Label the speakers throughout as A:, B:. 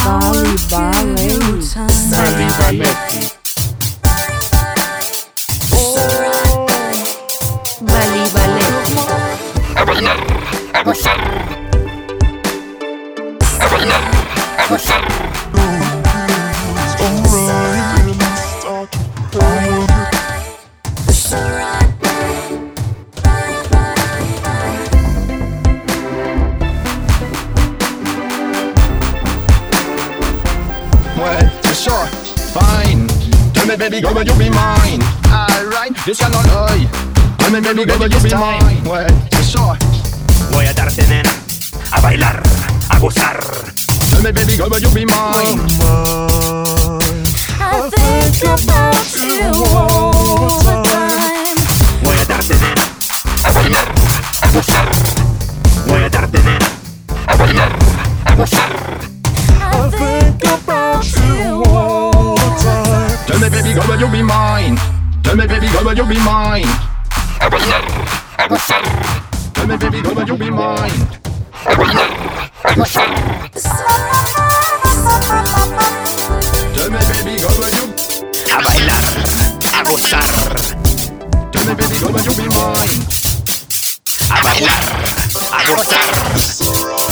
A: Sally Balletti.
B: Bali Balletti.
C: A bailar, a gozar. A bailar, a gozar.
D: Ouais, c'est ça, fine. Tell me baby girl, will you be mine? Alright, this ya no lie. Tell me baby girl, will you be mine? Ouais, c'est ça.
C: Voy a darte, nena, a bailar, a gozar.
D: Tell me baby girl, will you be mine?
B: I think about you all the time.
C: Voy a darte, nena, a bailar, a gozar. Voy a darte, nena, a bailar, a gozar.
B: I think about you all the time.
D: Tell me baby girl, will you be mine? Tell me baby girl, will you be mine?
C: A bailar, a gozar.
D: Tell me baby girl, will you be mine?
C: A bailar, a gozar.
D: Tell me baby girl, will you?
C: A bailar, a gozar.
D: Tell me baby girl, will you be mine?
C: A bailar, a gozar.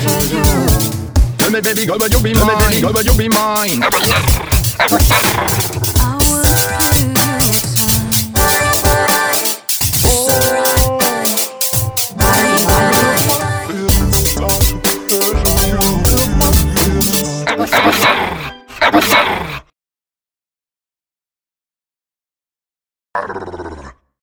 D: Tell me baby girl, will you be mine? Tell me baby girl, will you be mine?
C: A bailar, a gozar.